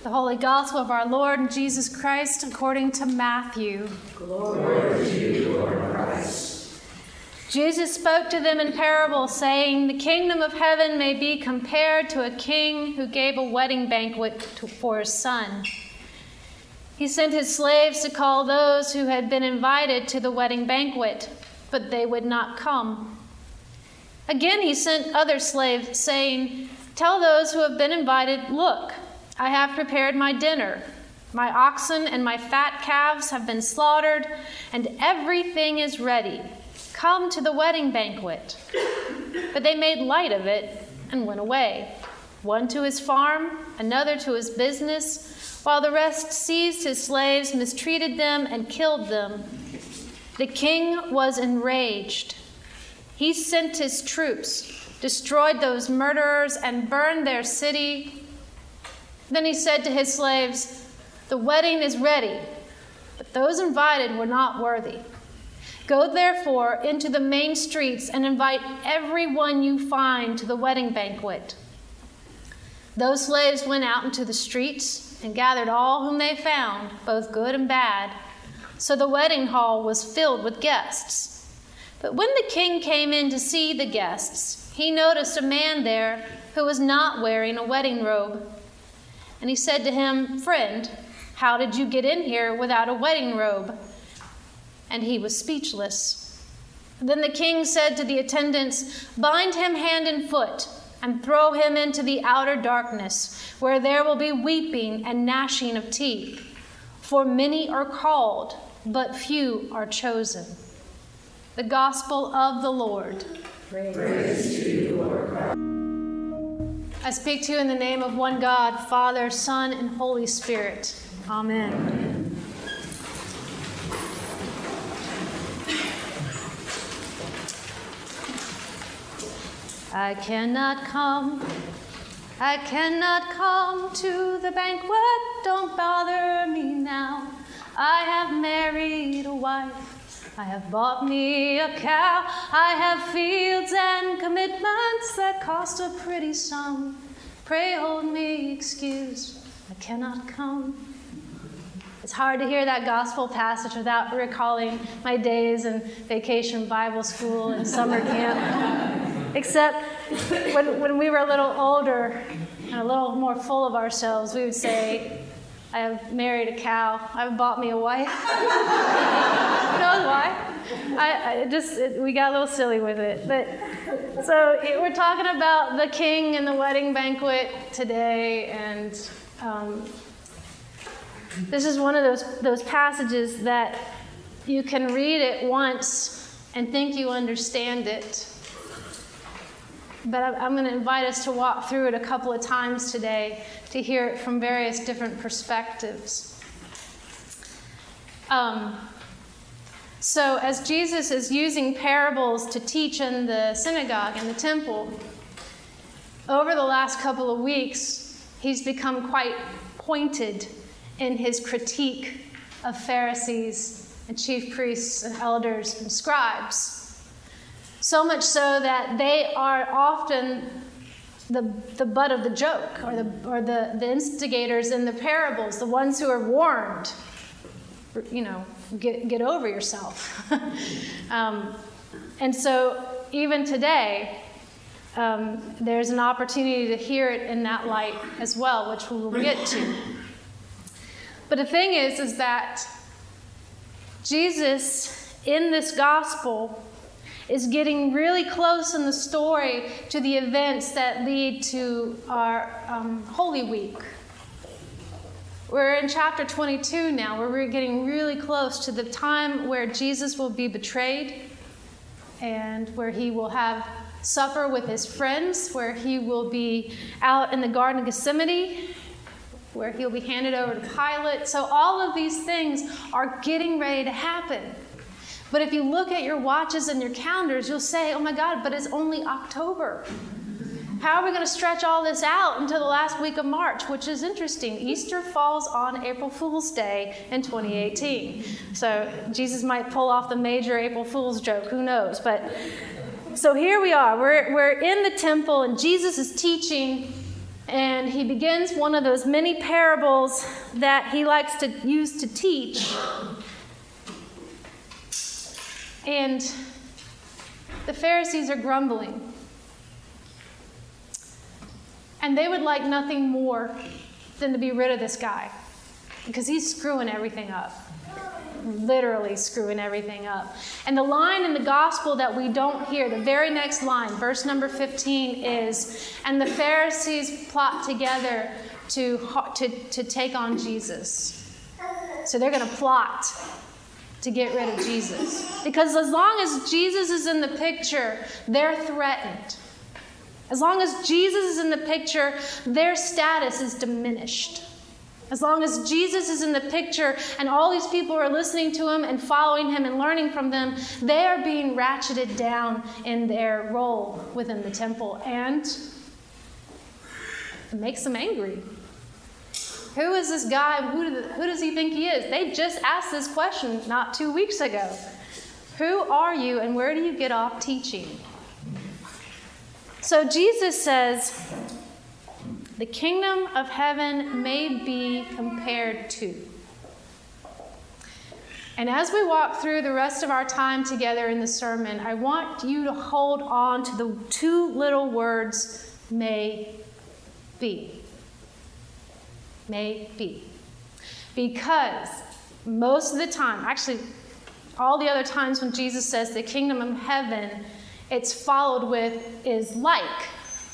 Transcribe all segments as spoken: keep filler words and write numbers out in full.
The Holy Gospel of our Lord Jesus Christ according to Matthew. Glory to you, Lord Christ. Jesus spoke to them in parables, saying, "The kingdom of heaven may be compared to a king who gave a wedding banquet to, for his son. He sent his slaves to call those who had been invited to the wedding banquet, but they would not come. Again he sent other slaves, saying, 'Tell those who have been invited, look, I have prepared my dinner. My oxen and my fat calves have been slaughtered, and everything is ready. Come to the wedding banquet.' But they made light of it and went away, one to his farm, another to his business, while the rest seized his slaves, mistreated them, and killed them. The king was enraged. He sent his troops, destroyed those murderers, and burned their city. Then he said to his slaves, 'The wedding is ready, but those invited were not worthy. Go therefore into the main streets and invite everyone you find to the wedding banquet.' Those slaves went out into the streets and gathered all whom they found, both good and bad. So the wedding hall was filled with guests. But when the king came in to see the guests, he noticed a man there who was not wearing a wedding robe. And he said to him, 'Friend, how did you get in here without a wedding robe?' And he was speechless. Then the king said to the attendants, 'Bind him hand and foot and throw him into the outer darkness, where there will be weeping and gnashing of teeth. For many are called, but few are chosen.'" The Gospel of the Lord. Praise, Praise to you, Lord Christ. I speak to you in the name of one God, Father, Son, and Holy Spirit. Amen. Amen. I cannot come, I cannot come to the banquet, don't bother me now. I have married a wife, I have bought me a cow, I have fields and commitments that cost a pretty sum. Pray hold me excused, I cannot come. It's hard to hear that gospel passage without recalling my days in vacation Bible school and summer camp. Except when, when we were a little older and a little more full of ourselves, we would say, "I have married a cow. I've bought me a wife." Who knows why? I, I just it, we got a little silly with it. But so it, we're talking about the king and the wedding banquet today, and um, this is one of those those passages that you can read it once and think you understand it. But I'm going to invite us to walk through it a couple of times today to hear it from various different perspectives. Um, so as Jesus is using parables to teach in the synagogue and the temple, over the last couple of weeks, he's become quite pointed in his critique of Pharisees and chief priests and elders and scribes. So much so that they are often the the butt of the joke, or the or the, the instigators in the parables, the ones who are warned, you know, get get over yourself. um, and so even today, um, there's an opportunity to hear it in that light as well, which we will get to. But the thing is, is that Jesus in this gospel is getting really close in the story to the events that lead to our um, Holy Week. We're in chapter twenty-two now, where we're getting really close to the time where Jesus will be betrayed and where he will have supper with his friends, where he will be out in the Garden of Gethsemane, where he'll be handed over to Pilate. So all of these things are getting ready to happen. But if you look at your watches and your calendars, you'll say, "Oh my God, but it's only October. How are we going to stretch all this out until the last week of March?" Which is interesting. Easter falls on April Fool's Day in twenty eighteen. So Jesus might pull off the major April Fool's joke. Who knows? But so here we are. We're, we're in the temple, and Jesus is teaching And he begins one of those many parables that he likes to use to teach. And the Pharisees are grumbling. And they would like nothing more than to be rid of this guy, because he's screwing everything up. Literally screwing everything up. And the line in the gospel that we don't hear, the very next line, verse number fifteen is, and the Pharisees plot together to, to, to take on Jesus. So they're going to plot to get rid of Jesus. Because as long as Jesus is in the picture, they're threatened. As long as Jesus is in the picture, their status is diminished. As long as Jesus is in the picture and all these people are listening to him and following him and learning from them, they are being ratcheted down in their role within the temple. And it makes them angry. Who is this guy? Who, do, who does he think he is? They just asked this question not two weeks ago. Who are you and where do you get off teaching? So Jesus says, the kingdom of heaven may be compared to. And as we walk through the rest of our time together in the sermon, I want you to hold on to the two little words, may be. May be. Because most of the time, actually all the other times when Jesus says the kingdom of heaven, it's followed with is like.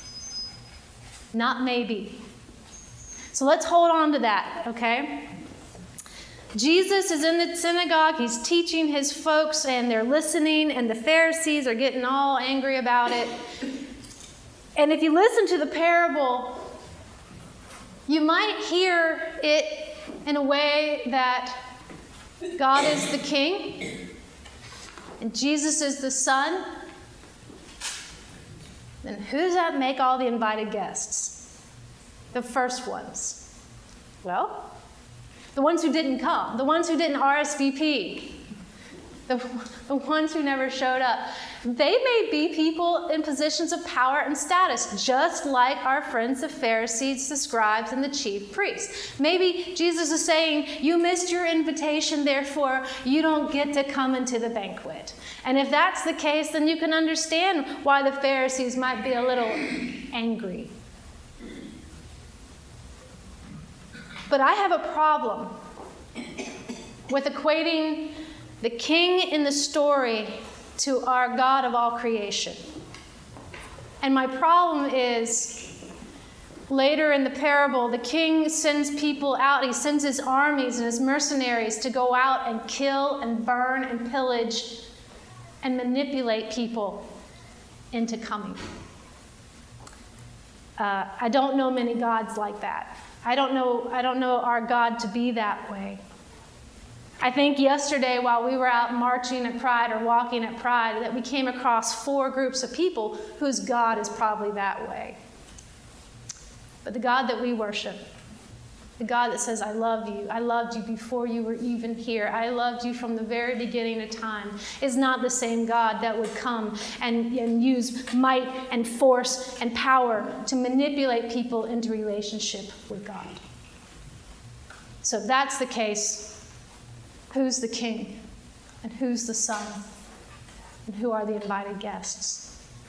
Not maybe. So let's hold on to that, okay? Jesus is in the synagogue. He's teaching his folks, and they're listening, and the Pharisees are getting all angry about it. And if you listen to the parable, you might hear it in a way that God is the king, and Jesus is the son. Then who does that make all the invited guests? The first ones. Well, the ones who didn't come, the ones who didn't R S V P, the, the ones who never showed up. They may be people in positions of power and status, just like our friends the Pharisees, the scribes, and the chief priests. Maybe Jesus is saying, you missed your invitation, therefore you don't get to come into the banquet. And if that's the case, then you can understand why the Pharisees might be a little angry. But I have a problem with equating the king in the story to our God of all creation. And my problem is, later in the parable, the king sends people out. He sends his armies and his mercenaries to go out and kill and burn and pillage and manipulate people into coming. Uh, I don't know many gods like that. I don't know, I don't know our God to be that way. I think yesterday while we were out marching at Pride or walking at Pride that we came across four groups of people whose God is probably that way. But the God that we worship, the God that says, I love you, I loved you before you were even here, I loved you from the very beginning of time, is not the same God that would come and, and use might and force and power to manipulate people into relationship with God. So if that's the case, who's the king? And who's the son? And who are the invited guests?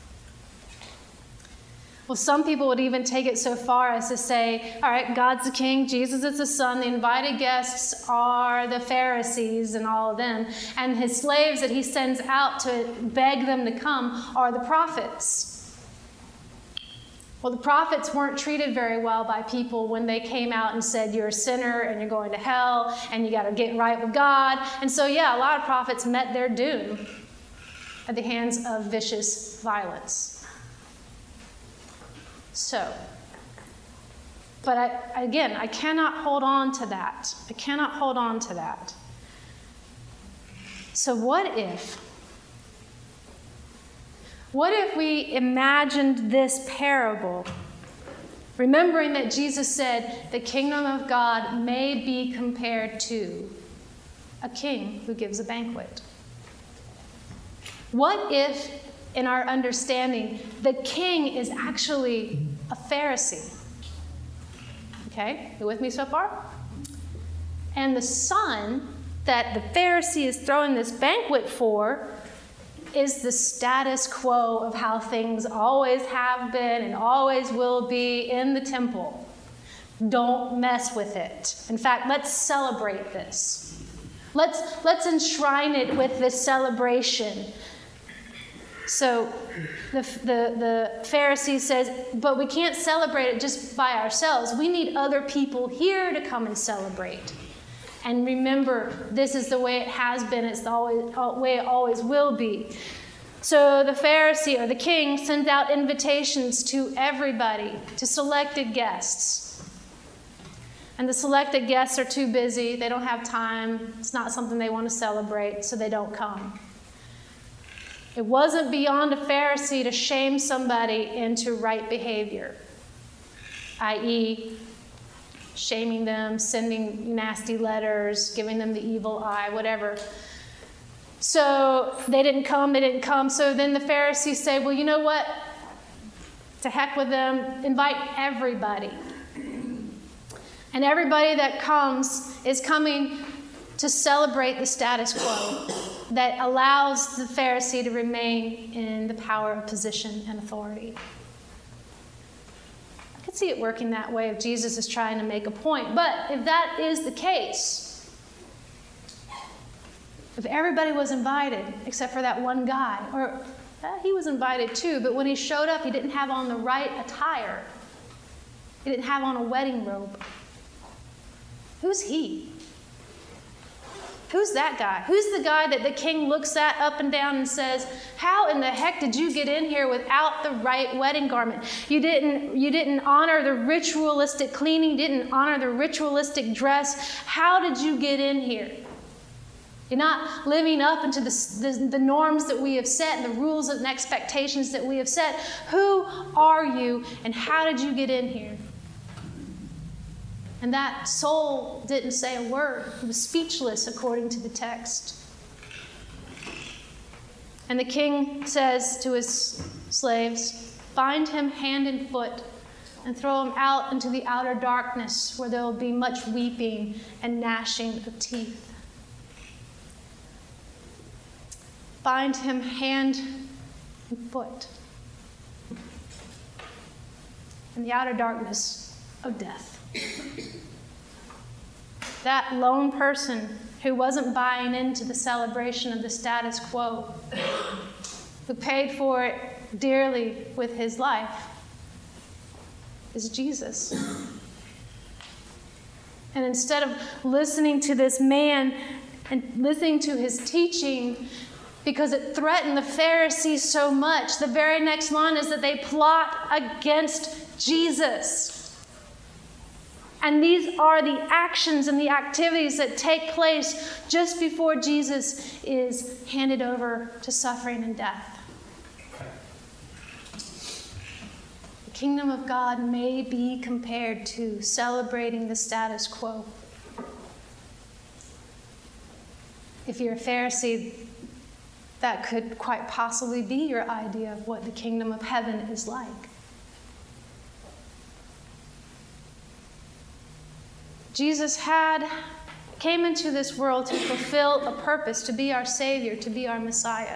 Well, some people would even take it so far as to say, all right, God's the king, Jesus is the son, the invited guests are the Pharisees and all of them, and his slaves that he sends out to beg them to come are the prophets. Well, the prophets weren't treated very well by people when they came out and said, you're a sinner and you're going to hell and you got to get right with God. And so, yeah, a lot of prophets met their doom at the hands of vicious violence. So, but I, again, I cannot hold on to that. I cannot hold on to that. So what if, what if we imagined this parable, remembering that Jesus said the kingdom of God may be compared to a king who gives a banquet? What if, in our understanding, the king is actually a Pharisee? Okay, you with me so far? And the son that the Pharisee is throwing this banquet for is the status quo of how things always have been and always will be in the temple. Don't mess with it. In fact, let's celebrate this. Let's, let's enshrine it with this celebration. So the, the, the Pharisee says, but we can't celebrate it just by ourselves. We need other people here to come and celebrate. And remember, this is the way it has been. It's the always, way it always will be. So the Pharisee or the king sends out invitations to everybody, to selected guests. And the selected guests are too busy. They don't have time. It's not something they want to celebrate, so they don't come. It wasn't beyond a Pharisee to shame somebody into right behavior, that is, shaming them, sending nasty letters, giving them the evil eye, whatever. So they didn't come, they didn't come. So then the Pharisees say, well, you know what? To heck with them, invite everybody. And everybody that comes is coming to celebrate the status quo that allows the Pharisee to remain in the power of position and authority. I could see it working that way if Jesus is trying to make a point. But if that is the case, if everybody was invited except for that one guy, or eh, he was invited too, but when he showed up, he didn't have on the right attire. He didn't have on a wedding robe. Who's he? Who's that guy? Who's the guy that the king looks at up and down and says, how in the heck did you get in here without the right wedding garment? You didn't, you didn't honor the ritualistic cleaning, didn't honor the ritualistic dress. How did you get in here? You're not living up into the, the, the norms that we have set and the rules and expectations that we have set. Who are you and how did you get in here? And that soul didn't say a word. He was speechless, according to the text. And the king says to his slaves, bind him hand and foot and throw him out into the outer darkness where there will be much weeping and gnashing of teeth. Bind him hand and foot in the outer darkness of death. That lone person who wasn't buying into the celebration of the status quo, who paid for it dearly with his life, is Jesus. And instead of listening to this man and listening to his teaching, because it threatened the Pharisees so much, the very next line is that they plot against Jesus. And these are the actions and the activities that take place just before Jesus is handed over to suffering and death. The kingdom of God may be compared to celebrating the status quo. If you're a Pharisee, that could quite possibly be your idea of what the kingdom of heaven is like. Jesus had came into this world to fulfill a purpose, to be our Savior, to be our Messiah.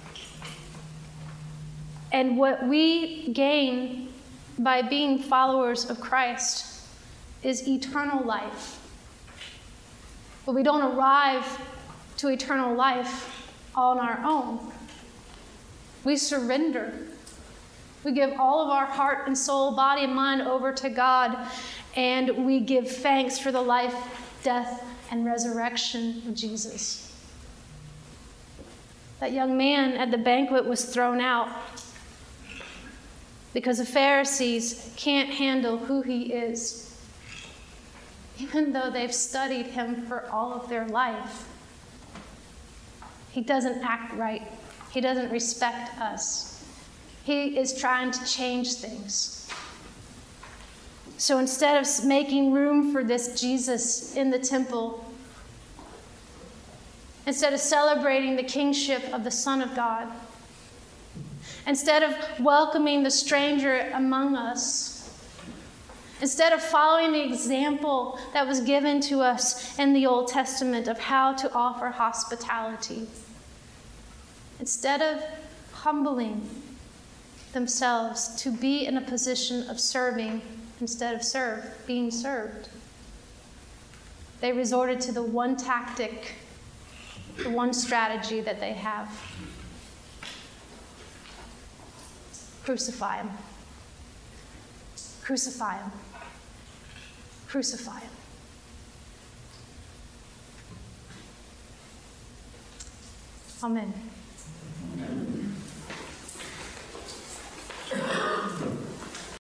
And what we gain by being followers of Christ is eternal life. But we don't arrive to eternal life on our own. We surrender. We give all of our heart and soul, body and mind over to God. And we give thanks for the life, death, and resurrection of Jesus. That young man at the banquet was thrown out because the Pharisees can't handle who he is, even though they've studied him for all of their life. He doesn't act right. He doesn't respect us. He is trying to change things. So instead of making room for this Jesus in the temple, instead of celebrating the kingship of the Son of God, instead of welcoming the stranger among us, Instead of following the example that was given to us in the Old Testament of how to offer hospitality, instead of humbling themselves to be in a position of serving instead of serve, being served, they resorted to the one tactic, the one strategy that they have. Crucify him. Crucify him. Crucify him. Amen.